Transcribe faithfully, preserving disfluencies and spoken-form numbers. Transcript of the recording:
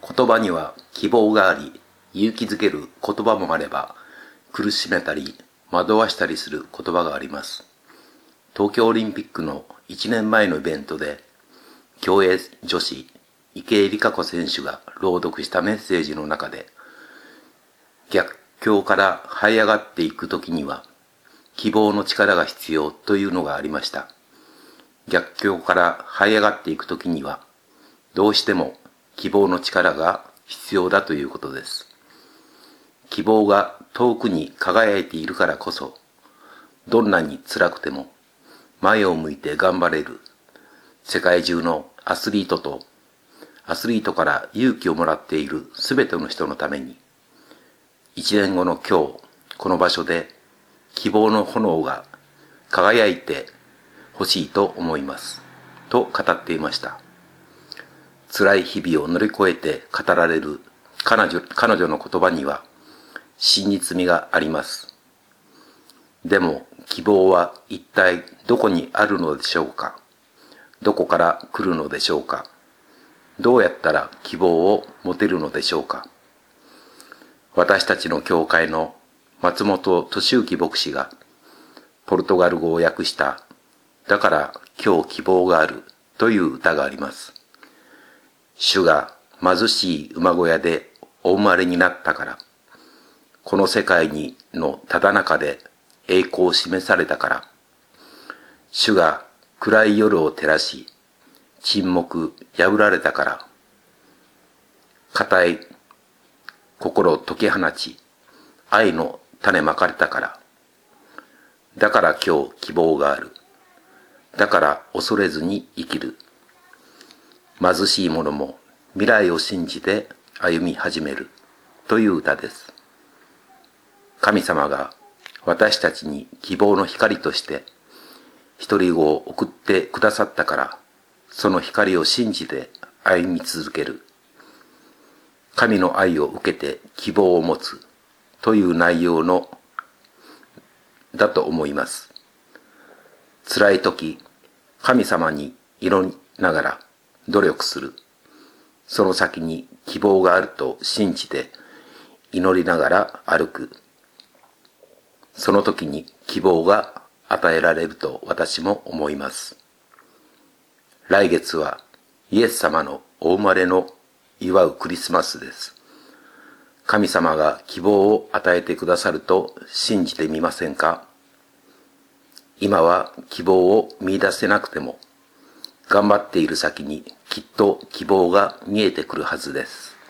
言葉には希望があり、勇気づける言葉もあれば、苦しめたり、惑わしたりする言葉があります。東京オリンピックのいちねんまえのイベントで、競泳女子、池江璃花子選手が朗読したメッセージの中で、逆境から這い上がっていくときには、希望の力が必要というのがありました。逆境から這い上がっていくときには、どうしても希望の力が必要だということです。希望が遠くに輝いているからこそ、どんなに辛くても前を向いて頑張れる世界中のアスリートとアスリートから勇気をもらっているすべての人のために、一年後の今日、この場所で希望の炎が輝いてほしいと思います。と語っていました。辛い日々を乗り越えて語られる彼女、彼女の言葉には真実味があります。でも希望は一体どこにあるのでしょうか。どこから来るのでしょうか。どうやったら希望を持てるのでしょうか。私たちの教会の松本俊之牧師がポルトガル語を訳しただから今日希望があるという歌があります。主が貧しい馬小屋でお生まれになったから、この世界にのただ中で栄光を示されたから、主が暗い夜を照らし、沈黙破られたから、固い心を解き放ち、愛の種まかれたから、だから今日希望がある。だから恐れずに生きる。貧しい者も未来を信じて歩み始めるという歌です。神様が私たちに希望の光として一人子を送ってくださったから、その光を信じて歩み続ける。神の愛を受けて希望を持つという内容のだと思います。辛い時、神様に祈りながら努力する。その先に希望があると信じて祈りながら歩く。その時に希望が与えられると私も思います。来月はイエス様のお生まれの祝うクリスマスです。神様が希望を与えてくださると信じてみませんか？今は希望を見出せなくても、頑張っている先にきっと希望が見えてくるはずです。